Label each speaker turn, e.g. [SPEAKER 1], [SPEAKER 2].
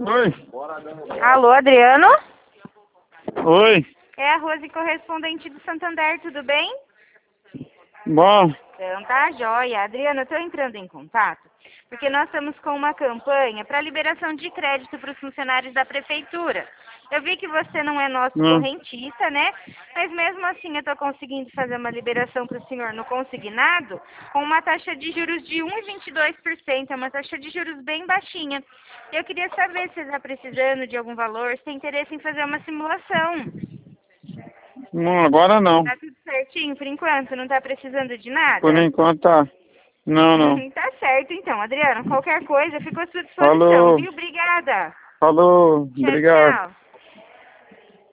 [SPEAKER 1] Oi.
[SPEAKER 2] Alô, Adriano?
[SPEAKER 1] Oi.
[SPEAKER 2] É a Rose, correspondente do Santander, tudo bem?
[SPEAKER 1] Bom.
[SPEAKER 2] Então tá joia. Adriano, eu tô entrando em contato porque nós estamos com uma campanha para liberação de crédito para os funcionários da prefeitura. Eu vi que você não é nosso correntista, né? Mas mesmo assim eu tô conseguindo fazer uma liberação para o senhor no consignado com uma taxa de juros de 1,22%. É uma taxa de juros bem baixinha. Eu queria saber se você está precisando de algum valor, se tem interesse em fazer uma simulação.
[SPEAKER 1] Não, agora não.
[SPEAKER 2] Tá tudo certinho por enquanto? Não tá precisando de nada?
[SPEAKER 1] Por enquanto tá. Não.
[SPEAKER 2] Tá certo então, Adriano. Qualquer coisa, fico à sua disposição,
[SPEAKER 1] Falou.
[SPEAKER 2] viu? Obrigada.
[SPEAKER 1] Falou.
[SPEAKER 2] Tchau,
[SPEAKER 1] Obrigado.
[SPEAKER 2] tchau.